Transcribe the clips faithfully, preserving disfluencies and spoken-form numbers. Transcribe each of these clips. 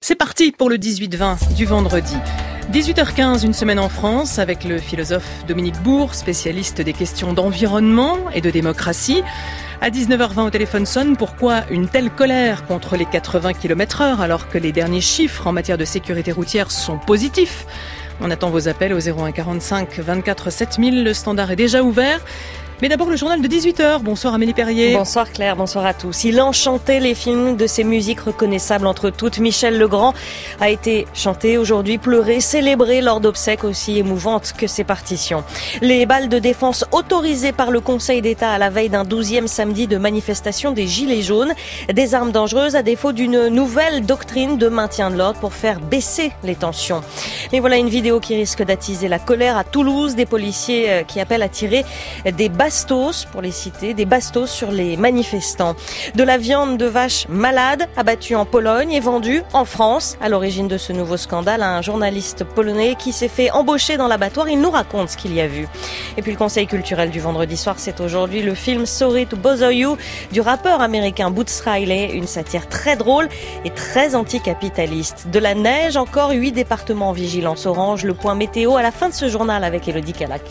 C'est parti pour le dix-huit vingt du vendredi. dix-huit heures quinze, une semaine en France, avec le philosophe Dominique Bourg, spécialiste des questions d'environnement et de démocratie. À dix-neuf heures vingt, au téléphone sonne. Pourquoi une telle colère contre les quatre-vingts kilomètres heure alors que les derniers chiffres en matière de sécurité routière sont positifs? On attend vos appels au zéro un quarante-cinq vingt-quatre sept mille. Le standard est déjà ouvert. Mais d'abord le journal de dix-huit heures. Bonsoir Amélie Perrier. Bonsoir Claire, bonsoir à tous. Il enchantait les films de ses musiques reconnaissables entre toutes. Michel Legrand a été chanté aujourd'hui, pleuré, célébré lors d'obsèques aussi émouvantes que ses partitions. Les balles de défense autorisées par le Conseil d'État à la veille d'un douzième samedi de manifestation des Gilets jaunes. Des armes dangereuses à défaut d'une nouvelle doctrine de maintien de l'ordre pour faire baisser les tensions. Mais voilà une vidéo qui risque d'attiser la colère à Toulouse. Des policiers qui appellent à tirer des bastos, pour les citer, des bastos sur les manifestants. De la viande de vache malade abattue en Pologne et vendue en France. À l'origine de ce nouveau scandale, un journaliste polonais qui s'est fait embaucher dans l'abattoir. Il nous raconte ce qu'il y a vu. Et puis le conseil culturel du vendredi soir, c'est aujourd'hui le film Sorry to Bother You du rappeur américain Boots Riley. Une satire très drôle et très anticapitaliste. De la neige, encore huit départements en vigilance orange. Le point météo à la fin de ce journal avec Elodie Calac.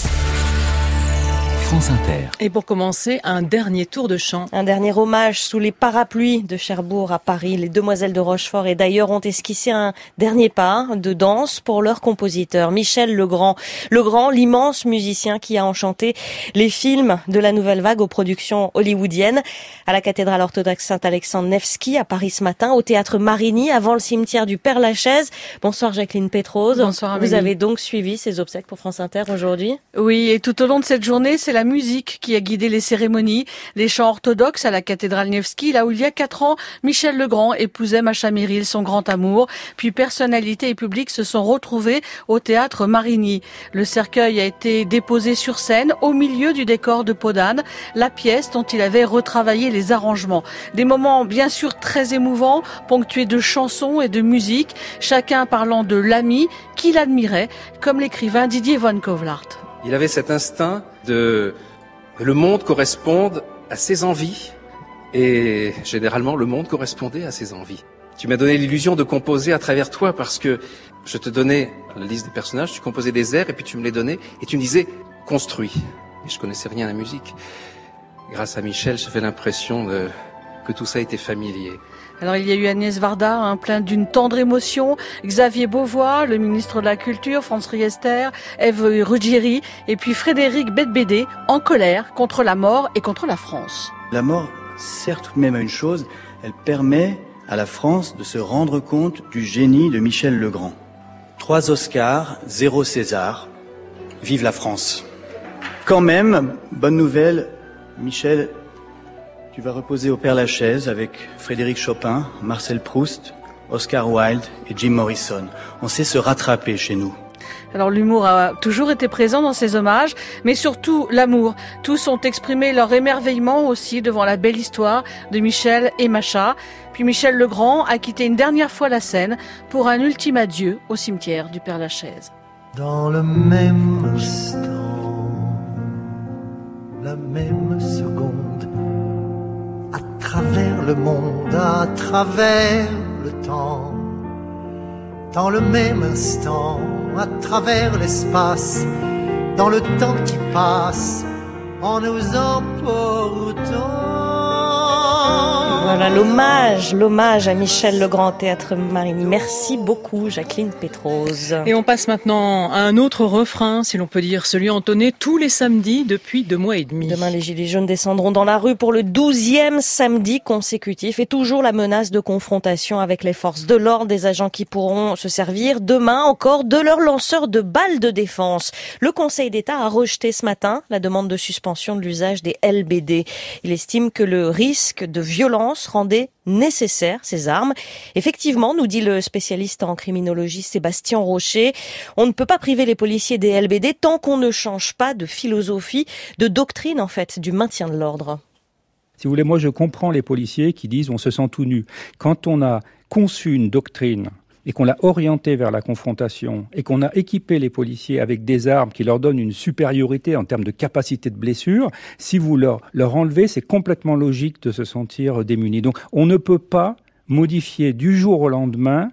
France Inter. Et pour commencer, un dernier tour de chant. Un dernier hommage sous les parapluies de Cherbourg à Paris. Les Demoiselles de Rochefort et d'ailleurs ont esquissé un dernier pas de danse pour leur compositeur, Michel Legrand. Legrand, l'immense musicien qui a enchanté les films de la nouvelle vague aux productions hollywoodiennes. À la cathédrale orthodoxe Saint-Alexandre Nevski à Paris ce matin, au théâtre Marigny, avant le cimetière du Père-Lachaise. Bonsoir Jacqueline Pétrose. Bonsoir Amélie. Vous avez donc suivi ces obsèques pour France Inter aujourd'hui? Oui, et tout au long de cette journée, c'est la musique qui a guidé les cérémonies, les chants orthodoxes à la cathédrale Nevski, là où il y a quatre ans, Michel Legrand épousait Macha Merrill, son grand amour. Puis personnalités et publics se sont retrouvés au théâtre Marigny. Le cercueil a été déposé sur scène, au milieu du décor de Podane, la pièce dont il avait retravaillé les arrangements. Des moments bien sûr très émouvants, ponctués de chansons et de musique, chacun parlant de l'ami qu'il admirait, comme l'écrivain Didier von Kovlart. Il avait cet instinct de que le monde corresponde à ses envies, et généralement le monde correspondait à ses envies. Tu m'as donné l'illusion de composer à travers toi parce que je te donnais la liste des personnages, tu composais des airs et puis tu me les donnais et tu me disais construis. Et je connaissais rien à la musique. Grâce à Michel, j'avais l'impression de, que tout ça était familier. Alors il y a eu Agnès Varda, hein, plein d'une tendre émotion, Xavier Beauvois, le ministre de la Culture, Franz Riester, Ève Ruggieri, et puis Frédéric Beigbeder, en colère contre la mort et contre la France. La mort sert tout de même à une chose, elle permet à la France de se rendre compte du génie de Michel Legrand. Trois Oscars, zéro César, vive la France. Quand même, bonne nouvelle, Michel, tu vas reposer au Père-Lachaise avec Frédéric Chopin, Marcel Proust, Oscar Wilde et Jim Morrison. On sait se rattraper chez nous. Alors l'humour a toujours été présent dans ces hommages, mais surtout l'amour. Tous ont exprimé leur émerveillement aussi devant la belle histoire de Michel et Macha. Puis Michel Legrand a quitté une dernière fois la scène pour un ultime adieu au cimetière du Père-Lachaise. Dans le même instant, la même seconde, à travers le monde, à travers le temps, dans le même instant, à travers l'espace, dans le temps qui passe, en nous emportant. Voilà l'hommage, l'hommage à Michel Legrand, théâtre Marigny. Merci beaucoup Jacqueline Pétrose. Et on passe maintenant à un autre refrain, si l'on peut dire, celui entonné tous les samedis depuis deux mois et demi. Demain, les Gilets jaunes descendront dans la rue pour le douzième samedi consécutif et toujours la menace de confrontation avec les forces de l'ordre, des agents qui pourront se servir demain encore de leurs lanceurs de balles de défense. Le Conseil d'État a rejeté ce matin la demande de suspension de l'usage des L B D. Il estime que le risque de violence rendait nécessaires ces armes. Effectivement, nous dit le spécialiste en criminologie Sébastien Rocher, on ne peut pas priver les policiers des L B D tant qu'on ne change pas de philosophie, de doctrine en fait, du maintien de l'ordre. Si vous voulez, moi je comprends les policiers qui disent on se sent tout nu. Quand on a conçu une doctrine et qu'on l'a orienté vers la confrontation et qu'on a équipé les policiers avec des armes qui leur donnent une supériorité en termes de capacité de blessure, si vous leur, leur enlevez, c'est complètement logique de se sentir démunis. Donc on ne peut pas modifier du jour au lendemain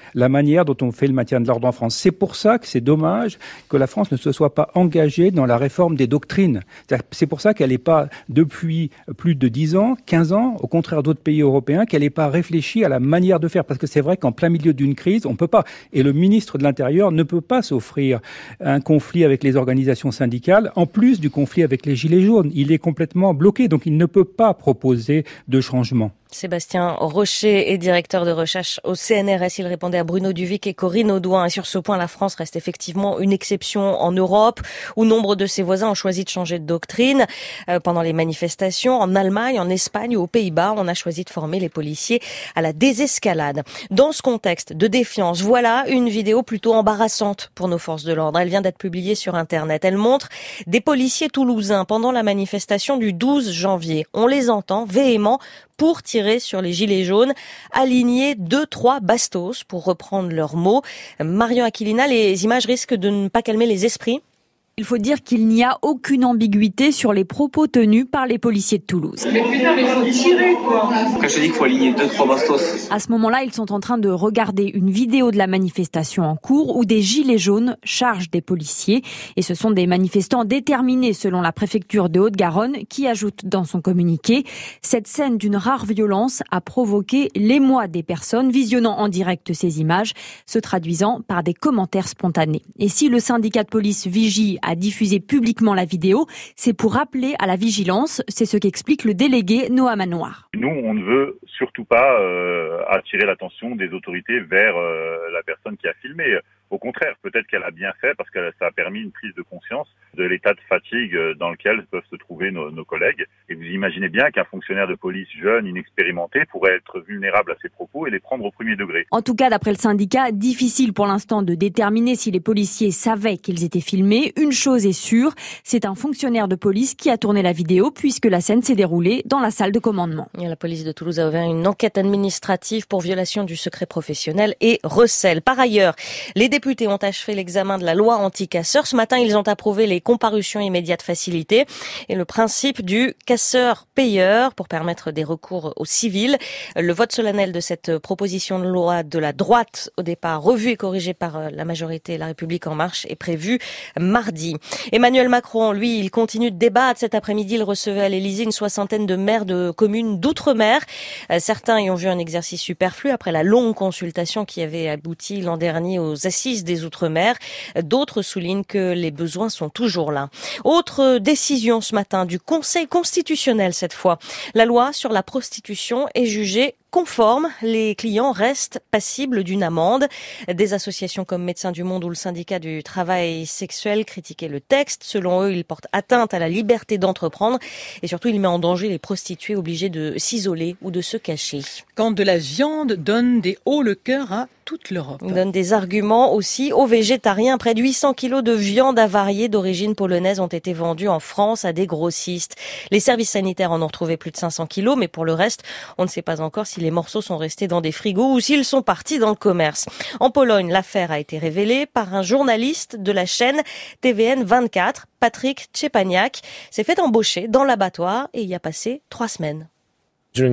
la manière dont on fait le maintien de l'ordre en France. C'est pour ça que c'est dommage que la France ne se soit pas engagée dans la réforme des doctrines. C'est pour ça qu'elle n'est pas, depuis plus de dix ans, quinze ans, au contraire d'autres pays européens, qu'elle n'est pas réfléchie à la manière de faire. Parce que c'est vrai qu'en plein milieu d'une crise, on ne peut pas. Et le ministre de l'Intérieur ne peut pas s'offrir un conflit avec les organisations syndicales, en plus du conflit avec les Gilets jaunes. Il est complètement bloqué, donc il ne peut pas proposer de changement. Sébastien Rocher est directeur de recherche au C N R S. Il répondait à Bruno Duvic et Corinne Audouin. Et sur ce point, la France reste effectivement une exception en Europe, où nombre de ses voisins ont choisi de changer de doctrine. Euh, pendant les manifestations, en Allemagne, en Espagne ou aux Pays-Bas, on a choisi de former les policiers à la désescalade. Dans ce contexte de défiance, voilà une vidéo plutôt embarrassante pour nos forces de l'ordre. Elle vient d'être publiée sur Internet. Elle montre des policiers toulousains pendant la manifestation du douze janvier. On les entend véhéments pour tirer sur les gilets jaunes, aligner deux, trois bastos, pour reprendre leurs mots. Marion Aquilina, les images risquent de ne pas calmer les esprits. Il faut dire qu'il n'y a aucune ambiguïté sur les propos tenus par les policiers de Toulouse. Mais putain, mais il faut tirer, quoi. Quand je te dis qu'il faut aligner deux, trois bastos. À ce moment-là, ils sont en train de regarder une vidéo de la manifestation en cours où des gilets jaunes chargent des policiers. Et ce sont des manifestants déterminés, selon la préfecture de Haute-Garonne, qui ajoute dans son communiqué: cette scène d'une rare violence a provoqué l'émoi des personnes visionnant en direct ces images, se traduisant par des commentaires spontanés. Et si le syndicat de police Vigie a diffusé publiquement la vidéo, c'est pour appeler à la vigilance. C'est ce qu'explique le délégué Noah Manoir. Nous, on ne veut surtout pas euh, attirer l'attention des autorités vers euh, la personne qui a filmé. Au contraire, peut-être qu'elle a bien fait parce que ça a permis une prise de conscience de l'état de fatigue dans lequel peuvent se trouver nos, nos collègues. Et vous imaginez bien qu'un fonctionnaire de police jeune, inexpérimenté, pourrait être vulnérable à ces propos et les prendre au premier degré. En tout cas, d'après le syndicat, difficile pour l'instant de déterminer si les policiers savaient qu'ils étaient filmés. Une chose est sûre, c'est un fonctionnaire de police qui a tourné la vidéo puisque la scène s'est déroulée dans la salle de commandement. Et la police de Toulouse a ouvert une enquête administrative pour violation du secret professionnel et recel. Par ailleurs, les députés ont achevé l'examen de la loi anti-casseurs. Ce matin, ils ont approuvé les comparutions immédiates facilitées et le principe du casseur-payeur pour permettre des recours aux civils. Le vote solennel de cette proposition de loi de la droite, au départ revue et corrigée par la majorité La République En Marche, est prévu mardi. Emmanuel Macron, lui, il continue de débattre. Cet après-midi, il recevait à l'Élysée une soixantaine de maires de communes d'outre-mer. Certains y ont vu un exercice superflu après la longue consultation qui avait abouti l'an dernier aux assises des outre-mer. D'autres soulignent que les besoins sont toujours là. Autre décision ce matin du Conseil constitutionnel cette fois. La loi sur la prostitution est jugée conforme, les clients restent passibles d'une amende. Des associations comme Médecins du Monde ou le syndicat du travail sexuel critiquaient le texte. Selon eux, il porte atteinte à la liberté d'entreprendre et surtout il met en danger les prostituées obligées de s'isoler ou de se cacher. Quand de la viande donne des hauts le cœur à toute l'Europe. Il donne des arguments aussi aux végétariens. Près de huit cents kilos de viande avariée d'origine polonaise ont été vendus en France à des grossistes. Les services sanitaires en ont retrouvé plus de cinq cents kilos, mais pour le reste, on ne sait pas encore si les morceaux sont restés dans des frigos ou s'ils sont partis dans le commerce. En Pologne, l'affaire a été révélée par un journaliste de la chaîne T V N vingt-quatre, Patrick Czepaniak, s'est fait embaucher dans l'abattoir et y a passé trois semaines. Tout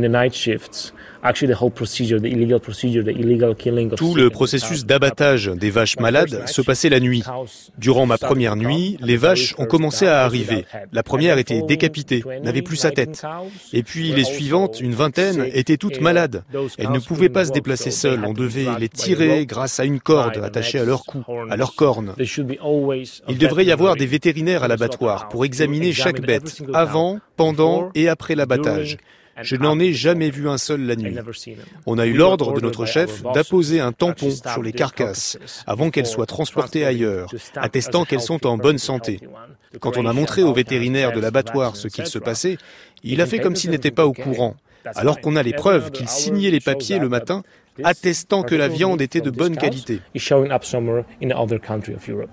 le processus d'abattage des vaches malades se passait la nuit. Durant ma première nuit, les vaches ont commencé à arriver. La première était décapitée, n'avait plus sa tête. Et puis les suivantes, une vingtaine, étaient toutes malades. Elles ne pouvaient pas se déplacer seules. On devait les tirer grâce à une corde attachée à leur cou, à leurs cornes. Il devrait y avoir des vétérinaires à l'abattoir pour examiner chaque bête, avant, pendant et après l'abattage. Je n'en ai jamais vu un seul la nuit. On a eu l'ordre de notre chef d'apposer un tampon sur les carcasses avant qu'elles soient transportées ailleurs, attestant qu'elles sont en bonne santé. Quand on a montré au vétérinaire de l'abattoir ce qu'il se passait, il a fait comme s'il n'était pas au courant, alors qu'on a les preuves qu'il signait les papiers le matin attestant que la viande était de bonne qualité.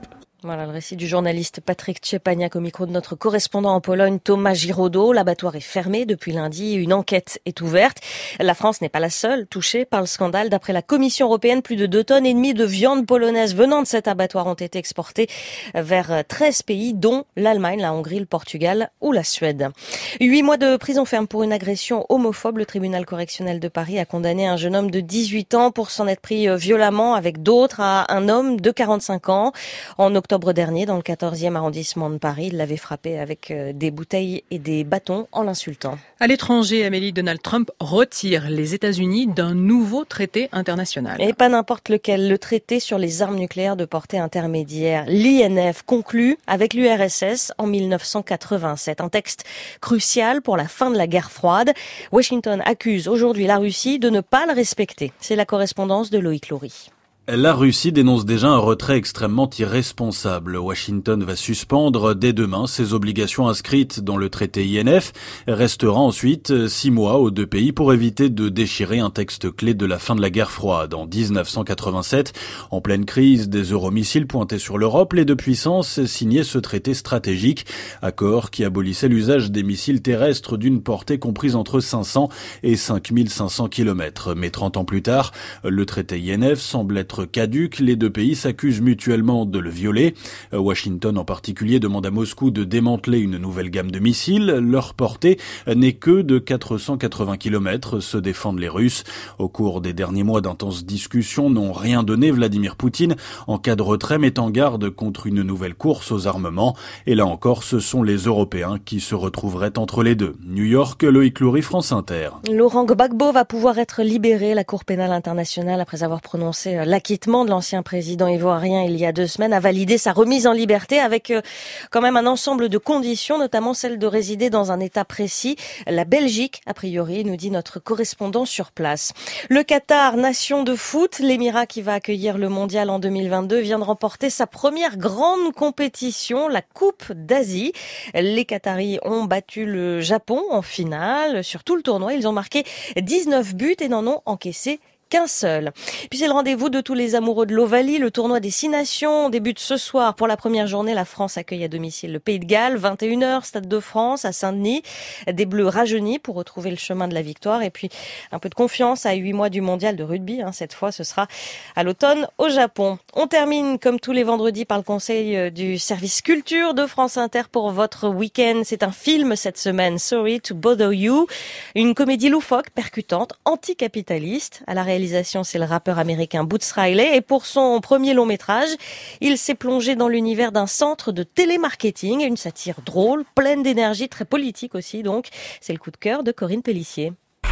Voilà le récit du journaliste Patrick Szczepaniak au micro de notre correspondant en Pologne, Thomas Giraudot. L'abattoir est fermé depuis lundi. Une enquête est ouverte. La France n'est pas la seule touchée par le scandale. D'après la Commission européenne, plus de deux tonnes et demie de viande polonaise venant de cet abattoir ont été exportées vers treize pays, dont l'Allemagne, la Hongrie, le Portugal ou la Suède. Huit mois de prison ferme pour une agression homophobe. Le tribunal correctionnel de Paris a condamné un jeune homme de dix-huit ans pour s'en être pris violemment avec d'autres à un homme de quarante-cinq ans. En octobre dernier, dans le quatorzième arrondissement de Paris, il l'avait frappé avec des bouteilles et des bâtons en l'insultant. À l'étranger, Amélie, Donald Trump retire les États-Unis d'un nouveau traité international. Et pas n'importe lequel, le traité sur les armes nucléaires de portée intermédiaire, l'I N F, conclu avec l'U R S S en mille neuf cent quatre-vingt-sept. Un texte crucial pour la fin de la guerre froide. Washington accuse aujourd'hui la Russie de ne pas le respecter. C'est la correspondance de Loïc Laurie. La Russie dénonce déjà un retrait extrêmement irresponsable. Washington va suspendre dès demain ses obligations inscrites dans le traité I N F. Restera ensuite six mois aux deux pays pour éviter de déchirer un texte clé de la fin de la guerre froide. En dix-neuf cent quatre-vingt-sept, en pleine crise des euromissiles pointés sur l'Europe, les deux puissances signaient ce traité stratégique, accord qui abolissait l'usage des missiles terrestres d'une portée comprise entre cinq cents et cinq mille cinq cents kilomètres. Mais trente ans plus tard, le traité I N F semble être caduc, les deux pays s'accusent mutuellement de le violer. Washington en particulier demande à Moscou de démanteler une nouvelle gamme de missiles. Leur portée n'est que de quatre cent quatre-vingts kilomètres, se défendent les Russes. Au cours des derniers mois, d'intenses discussions n'ont rien donné. Vladimir Poutine, en cas de retrait, met en garde contre une nouvelle course aux armements. Et là encore, ce sont les Européens qui se retrouveraient entre les deux. New York, Loïc Laurie, France Inter. Laurent Gbagbo va pouvoir être libéré. La Cour pénale internationale, après avoir prononcé l'acquittement de l'ancien président ivoirien il y a deux semaines, a validé sa remise en liberté avec euh, quand même un ensemble de conditions, notamment celle de résider dans un état précis. La Belgique, a priori, nous dit notre correspondant sur place. Le Qatar, nation de foot, l'émirat qui va accueillir le mondial en deux mille vingt-deux, vient de remporter sa première grande compétition, la Coupe d'Asie. Les Qataris ont battu le Japon en finale. Sur tout le tournoi, ils ont marqué dix-neuf buts et n'en ont encaissé qu'un seul. Puis c'est le rendez-vous de tous les amoureux de l'Ovalie. Le tournoi des Six Nations débute ce soir. Pour la première journée, la France accueille à domicile le Pays de Galles. vingt et une heures, Stade de France à Saint-Denis. Des Bleus rajeunis pour retrouver le chemin de la victoire. Et puis un peu de confiance à huit mois du mondial de rugby. Hein. Cette fois, ce sera à l'automne au Japon. On termine comme tous les vendredis par le conseil du service culture de France Inter pour votre week-end. C'est un film cette semaine, Sorry to Bother You. Une comédie loufoque, percutante, anticapitaliste. À la réalisation, c'est le rappeur américain Boots Riley. Et pour son premier long métrage, il s'est plongé dans l'univers d'un centre de télémarketing. Une satire drôle, pleine d'énergie, très politique aussi donc. C'est le coup de cœur de Corinne Pellissier.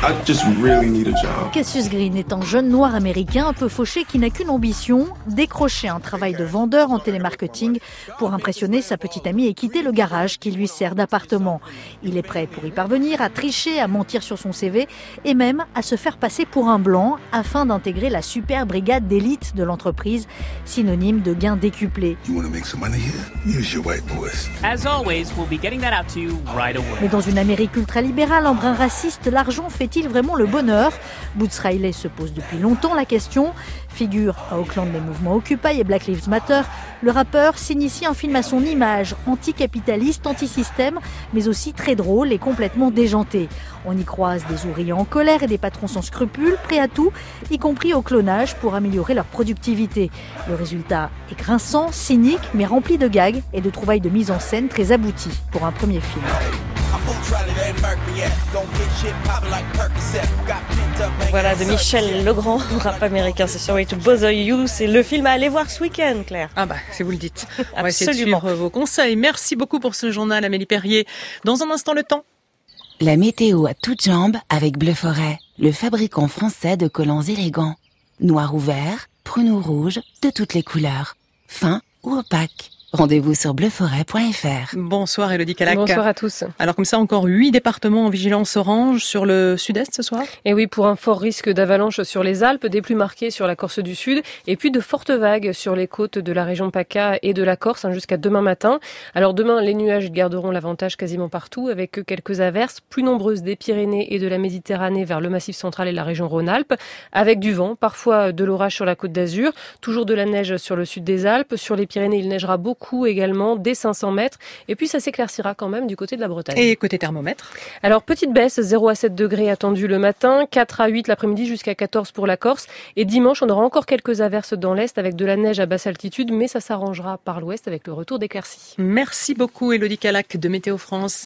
Cassius Green est un jeune noir américain un peu fauché qui n'a qu'une ambition, décrocher un travail de vendeur en télémarketing pour impressionner sa petite amie et quitter le garage qui lui sert d'appartement. Il est prêt pour y parvenir, à tricher, à mentir sur son C V et même à se faire passer pour un blanc afin d'intégrer la super brigade d'élite de l'entreprise, synonyme de gains décuplés. Mais dans une Amérique ultralibérale, embrun raciste, l'argent fait-il vraiment le bonheur ? Boots Riley se pose depuis longtemps la question. Figure à Auckland les mouvements Occupy et Black Lives Matter, le rappeur s'initie un film à son image, anticapitaliste, anti-système, mais aussi très drôle et complètement déjanté. On y croise des ouvriers en colère et des patrons sans scrupules, prêts à tout, y compris au clonage pour améliorer leur productivité. Le résultat est grinçant, cynique, mais rempli de gags et de trouvailles de mise en scène très abouties pour un premier film. Voilà, de Michel Legrand, rap américain, c'est Sorry to Bother You. C'est le film à aller voir ce week-end, Claire. Ah bah, si vous le dites. On va essayer de suivre vos conseils. Merci beaucoup pour ce journal, Amélie Perrier. Dans un instant, le temps. La météo à toutes jambes avec Bleu Forêt, le fabricant français de collants élégants. Noir ou vert, prune ou rouge, de toutes les couleurs. Fin ou opaque. Rendez-vous sur bleu forêt point f r. Bonsoir Élodie Calac. Bonsoir à tous. Alors comme ça, encore huit départements en vigilance orange sur le sud-est ce soir. Et oui, pour un fort risque d'avalanche sur les Alpes, des pluies marquées sur la Corse du Sud et puis de fortes vagues sur les côtes de la région PACA et de la Corse hein, jusqu'à demain matin. Alors demain, les nuages garderont l'avantage quasiment partout avec quelques averses plus nombreuses des Pyrénées et de la Méditerranée vers le Massif central et la région Rhône-Alpes, avec du vent, parfois de l'orage sur la Côte d'Azur, toujours de la neige sur le sud des Alpes. Sur les Pyrénées, il neigera beaucoup coups également dès cinq cents mètres. Et puis ça s'éclaircira quand même du côté de la Bretagne. Et côté thermomètre? Alors petite baisse, zéro à sept degrés attendu le matin, quatre à huit l'après-midi jusqu'à quatorze pour la Corse. Et dimanche, on aura encore quelques averses dans l'est avec de la neige à basse altitude, mais ça s'arrangera par l'ouest avec le retour d'éclaircies. Merci beaucoup Élodie Calac de Météo France.